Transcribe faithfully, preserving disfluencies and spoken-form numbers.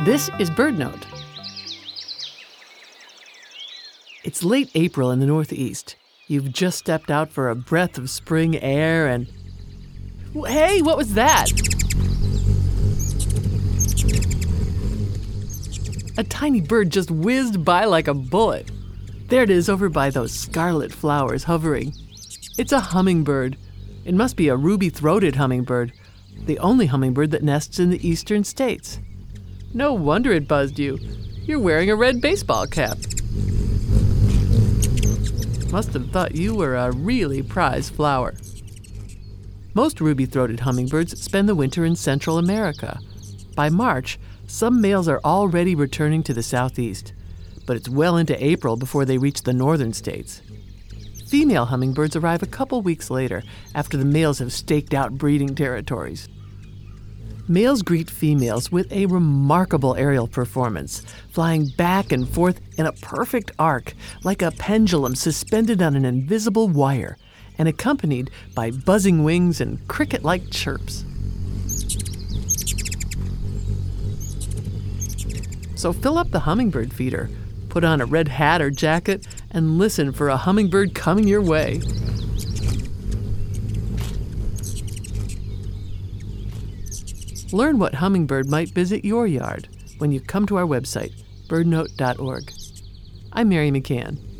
This is BirdNote. It's late April in the Northeast. You've just stepped out for a breath of spring air and... Hey, what was that? A tiny bird just whizzed by like a bullet. There it is over by those scarlet flowers hovering. It's a hummingbird. It must be a ruby-throated hummingbird, the only hummingbird that nests in the eastern states. No wonder it buzzed you. You're wearing a red baseball cap. Must have thought you were a really prized flower. Most ruby-throated hummingbirds spend the winter in Central America. By March, some males are already returning to the southeast, but it's well into April before they reach the northern states. Female hummingbirds arrive a couple weeks later, after the males have staked out breeding territories. Males greet females with a remarkable aerial performance, flying back and forth in a perfect arc, like a pendulum suspended on an invisible wire, and accompanied by buzzing wings and cricket-like chirps. So fill up the hummingbird feeder, put on a red hat or jacket, and listen for a hummingbird coming your way. Learn what hummingbird might visit your yard when you come to our website, bird note dot org. I'm Mary McCann.